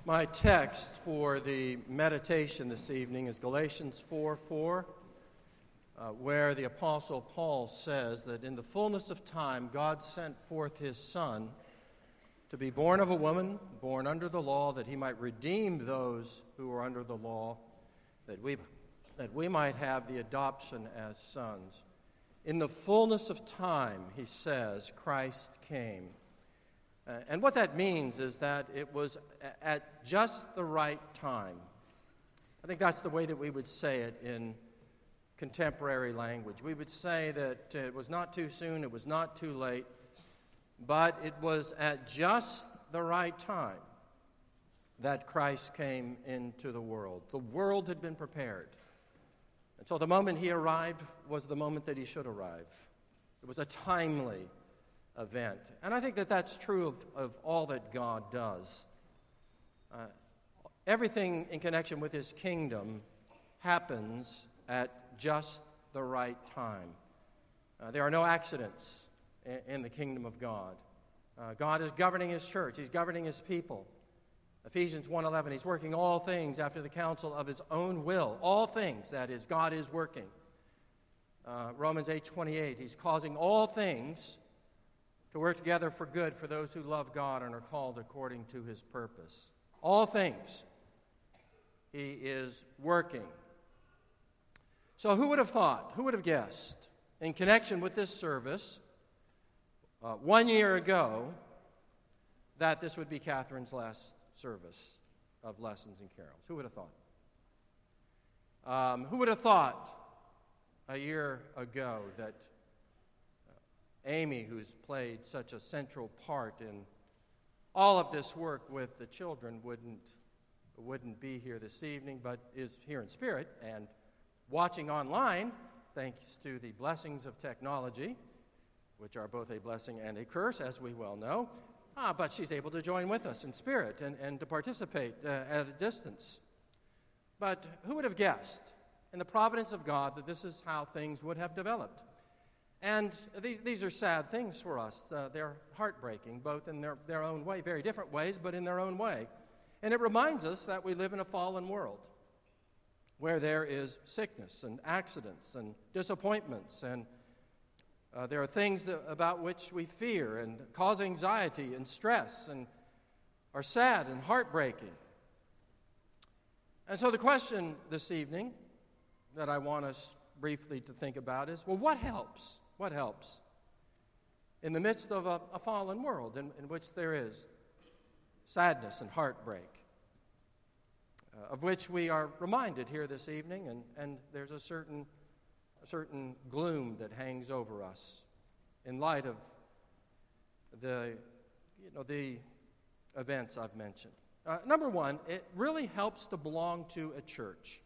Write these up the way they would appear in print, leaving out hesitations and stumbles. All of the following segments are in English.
My text for the meditation this evening is Galatians 4:4, where the Apostle Paul says that in the fullness of time God sent forth his Son to be born of a woman, born under the law, that he might redeem those who are under the law, that we might have the adoption as sons. In the fullness of time, he says, Christ came. And what that means is that it was at just the right time. I think that's the way that we would say it in contemporary language. We would say that it was not too soon, it was not too late, but it was at just the right time that Christ came into the world. The world had been prepared. And so the moment he arrived was the moment that he should arrive. It was a timely event. And I think that that's true of all that God does. Everything in connection with his kingdom happens at just the right time. There are no accidents in the kingdom of God. God is governing his church. He's governing his people. Ephesians 1:11, he's working all things after the counsel of his own will. All things, that is, God is working. Romans 8:28, he's causing all things to work together for good for those who love God and are called according to his purpose. All things he is working. So who would have thought, who would have guessed, in connection with this service 1 year ago, that this would be Catherine's last service of Lessons and Carols? Who would have thought? Who would have thought a year ago that Amy, who's played such a central part in all of this work with the children, wouldn't be here this evening, but is here in spirit and watching online, thanks to the blessings of technology, which are both a blessing and a curse, as we well know. But she's able to join with us in spirit and to participate at a distance. But who would have guessed, in the providence of God, that this is how things would have developed? And these are sad things for us. They're heartbreaking, both in their own way, very different ways, but in their own way. And it reminds us that we live in a fallen world where there is sickness and accidents and disappointments, and there are things about which we fear and cause anxiety and stress and are sad and heartbreaking. And so the question this evening that I want us briefly to think about is, well, what helps? What helps in the midst of a fallen world in which there is sadness and heartbreak, of which we are reminded here this evening, and there's a certain gloom that hangs over us in light of the events I've mentioned. Number one, it really helps to belong to a church.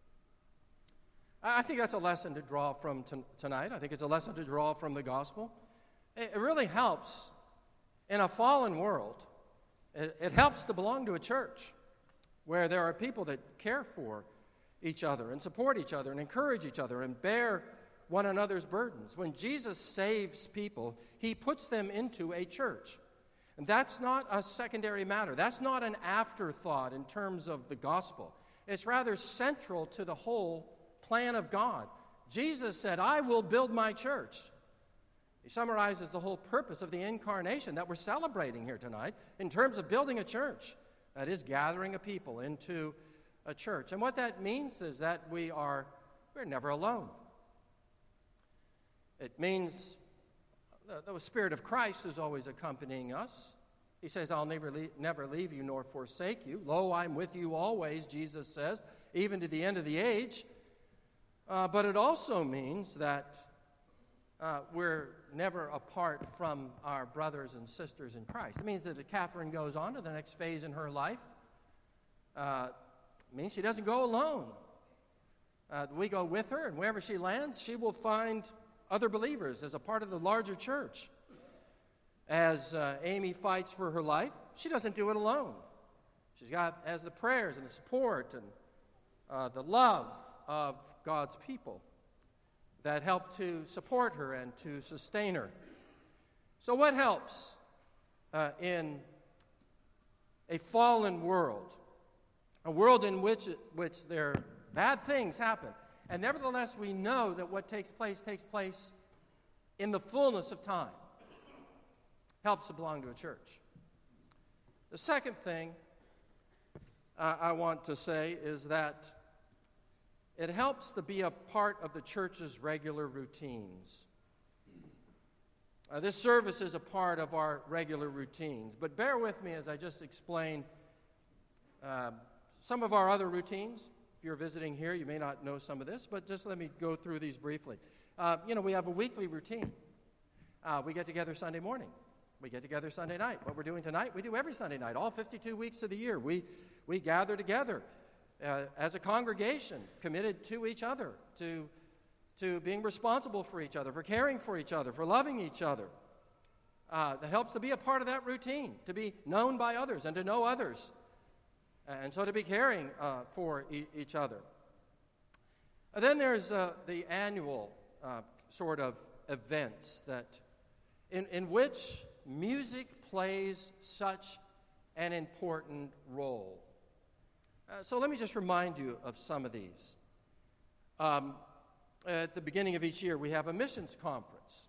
I think that's a lesson to draw from tonight. I think it's a lesson to draw from the gospel. It really helps in a fallen world. It helps to belong to a church where there are people that care for each other and support each other and encourage each other and bear one another's burdens. When Jesus saves people, he puts them into a church. And that's not a secondary matter. That's not an afterthought in terms of the gospel. It's rather central to the whole plan of God. Jesus said, I will build my church. He summarizes the whole purpose of the incarnation that we're celebrating here tonight in terms of building a church. That is, gathering a people into a church. And what that means is that we're never alone. It means the Spirit of Christ is always accompanying us. He says, I'll never leave you nor forsake you. Lo, I'm with you always, Jesus says, even to the end of the age. But it also means that we're never apart from our brothers and sisters in Christ. It means that if Catherine goes on to the next phase in her life, it means she doesn't go alone. We go with her, and wherever she lands, she will find other believers as a part of the larger church. As Amy fights for her life, she doesn't do it alone. She's got the prayers and the support and the love of God's people that help to support her and to sustain her. So what helps in a fallen world, a world in which there bad things happen. And nevertheless, we know that what takes place in the fullness of time. Helps to belong to a church. The second thing I want to say is that it helps to be a part of the church's regular routines. This service is a part of our regular routines, but bear with me as I just explain some of our other routines. If you're visiting here, you may not know some of this, but just let me go through these briefly. We have a weekly routine. We get together Sunday morning. We get together Sunday night. What we're doing tonight, we do every Sunday night, all 52 weeks of the year. We gather together as a congregation, committed to each other, to being responsible for each other, for caring for each other, for loving each other. That helps to be a part of that routine, to be known by others and to know others, and so to be caring for each other. And then there's the annual sort of events that in which music plays such an important role. So let me just remind you of some of these. At the beginning of each year, we have a missions conference.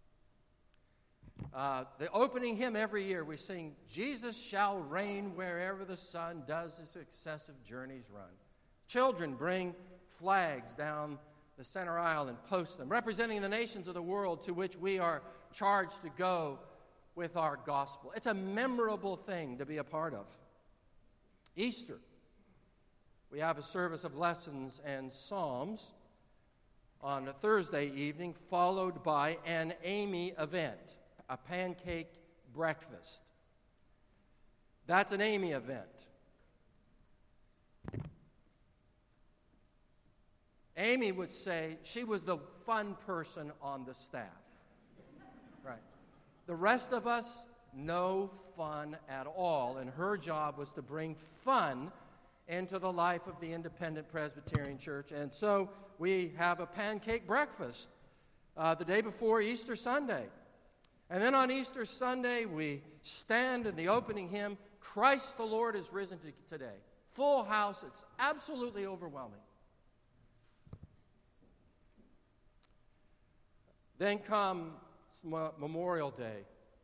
The opening hymn every year, we sing, "Jesus shall reign wherever the sun does his successive journeys run." Children bring flags down the center aisle and post them, representing the nations of the world to which we are charged to go with our gospel. It's a memorable thing to be a part of. Easter. We have a service of lessons and psalms on a Thursday evening, followed by an Amy event, a pancake breakfast. That's an Amy event. Amy would say she was the fun person on the staff. Right. The rest of us, no fun at all, and her job was to bring fun into the life of the Independent Presbyterian Church. And so we have a pancake breakfast the day before Easter Sunday. And then on Easter Sunday, we stand in the opening hymn, "Christ the Lord is risen today." Full house, it's absolutely overwhelming. Then comes Memorial Day,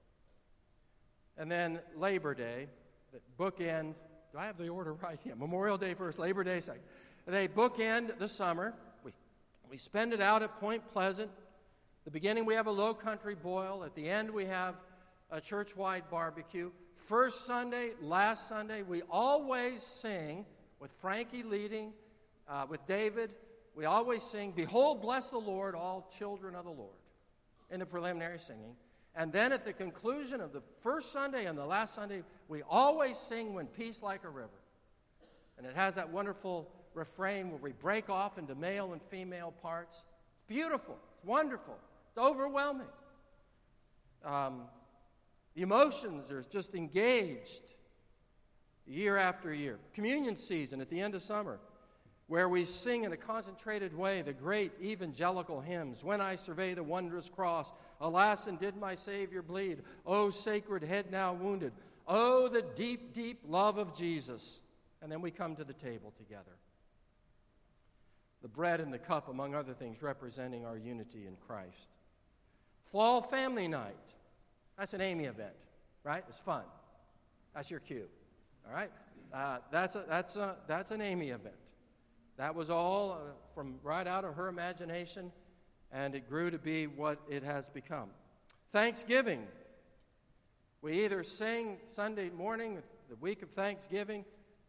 and then Labor Day, bookend. Do I have the order right? Yeah, Memorial Day first, Labor Day second. They bookend the summer. We spend it out at Point Pleasant. At the beginning, we have a low country boil. At the end, we have a church-wide barbecue. First Sunday, last Sunday, we always sing, with Frankie leading, with David, we always sing, "Behold, bless the Lord, all children of the Lord," in the preliminary singing. And then at the conclusion of the first Sunday and the last Sunday, we always sing, "When peace like a river." And it has that wonderful refrain where we break off into male and female parts. It's beautiful. It's wonderful. It's overwhelming. The emotions are just engaged year after year. Communion season at the end of summer, where we sing in a concentrated way the great evangelical hymns, "When I survey the wondrous cross, alas, and did my Savior bleed? O sacred head now wounded, oh, the deep, deep love of Jesus." And then we come to the table together. The bread and the cup, among other things, representing our unity in Christ. Fall Family Night. That's an Amy event, right? It's fun. That's your cue, all right? That's an Amy event. That was all from right out of her imagination, and it grew to be what it has become. Thanksgiving. We either sing Sunday morning, the week of Thanksgiving,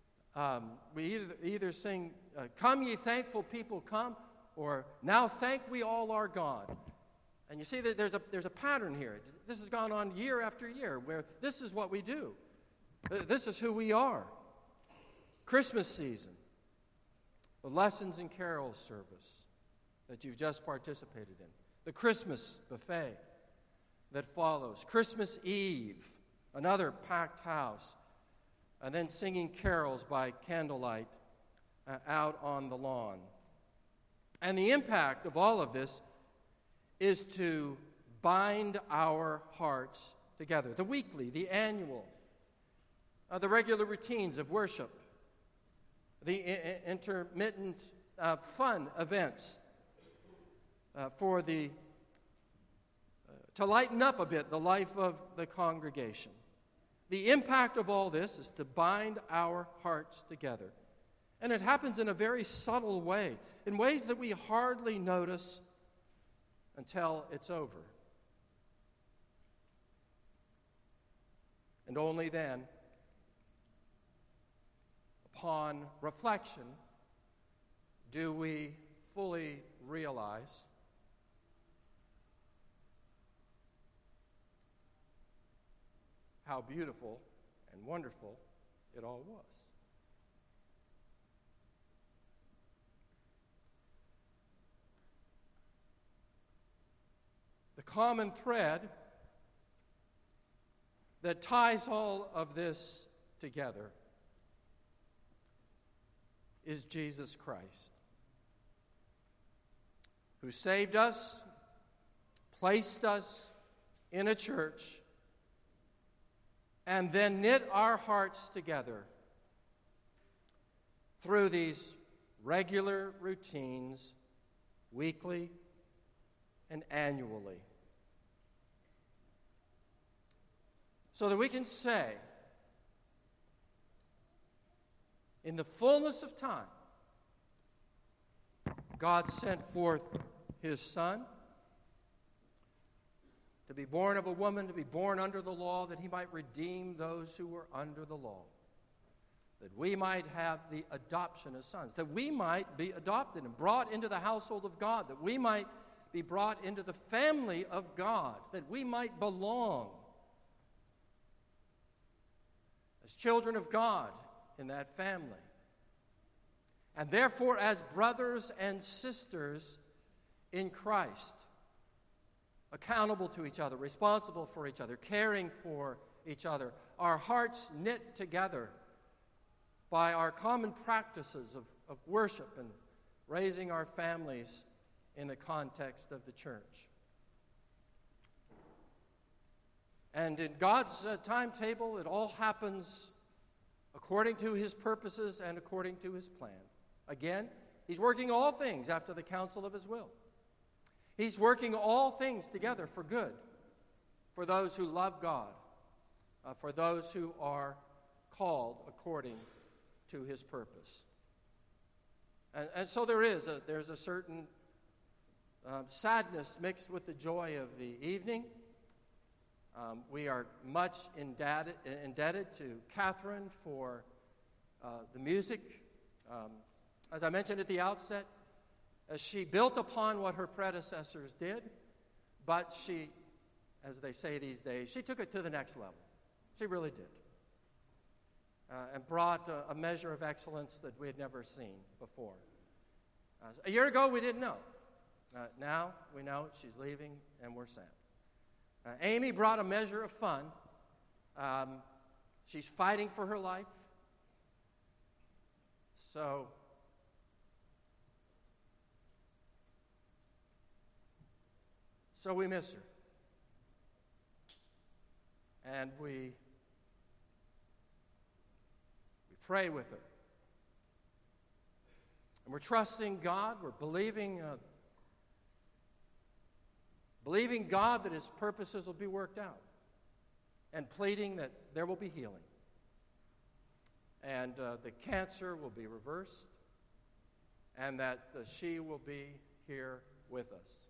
we either sing, "Come ye thankful people, come," or "Now thank we all our God." And you see that there's a pattern here. This has gone on year after year, where this is what we do. This is who we are. Christmas season. The lessons and carols service that you've just participated in. The Christmas buffet that follows. Christmas Eve, another packed house. And then singing carols by candlelight out on the lawn. And the impact of all of this is to bind our hearts together. The weekly, the annual. the regular routines of worship, the intermittent fun events to lighten up a bit the life of the congregation. The impact of all this is to bind our hearts together. And it happens in a very subtle way, in ways that we hardly notice until it's over. And only then, upon reflection, do we fully realize how beautiful and wonderful it all was. The common thread that ties all of this together is Jesus Christ, who saved us, placed us in a church, and then knit our hearts together through these regular routines, weekly and annually, so that we can say, in the fullness of time, God sent forth his Son to be born of a woman, to be born under the law, that he might redeem those who were under the law, that we might have the adoption as sons, that we might be adopted and brought into the household of God, that we might be brought into the family of God, that we might belong as children of God in that family. And therefore, as brothers and sisters in Christ, accountable to each other, responsible for each other, caring for each other, our hearts knit together by our common practices of worship and raising our families in the context of the church. And in God's timetable, it all happens according to his purposes and according to his plan. Again, he's working all things after the counsel of his will. He's working all things together for good, for those who love God, for those who are called according to his purpose. And so there's a certain sadness mixed with the joy of the evening. We are much indebted to Catherine for the music. As I mentioned at the outset, she built upon what her predecessors did, but she, as they say these days, she took it to the next level. She really did. And brought a measure of excellence that we had never seen before. A year ago, we didn't know. Now we know she's leaving, and we're sad. Amy brought a measure of fun. She's fighting for her life. So we miss her. And we pray with her. And we're trusting God. We're believing God that his purposes will be worked out, and pleading that there will be healing, and the cancer will be reversed, and that she will be here with us.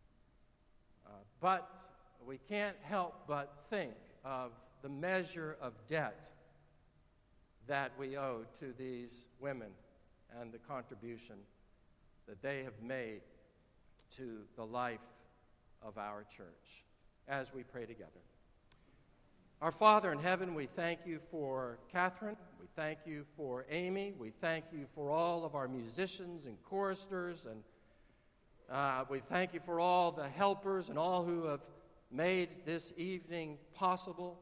But we can't help but think of the measure of debt that we owe to these women and the contribution that they have made to the life of our church, as we pray together. Our Father in heaven, we thank you for Catherine. We thank you for Amy. We thank you for all of our musicians and choristers, and we thank you for all the helpers and all who have made this evening possible.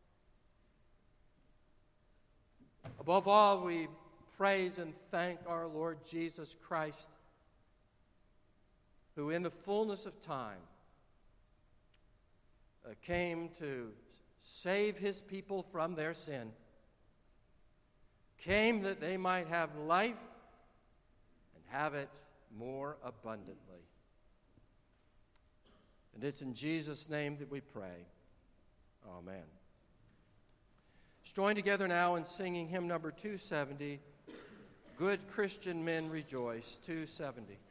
Above all, we praise and thank our Lord Jesus Christ, who in the fullness of time came to save his people from their sin came that they might have life and have it more abundantly. And it's in Jesus' name that we pray. Amen. Let's join together now in singing hymn number 270, Good Christian Men Rejoice, 270.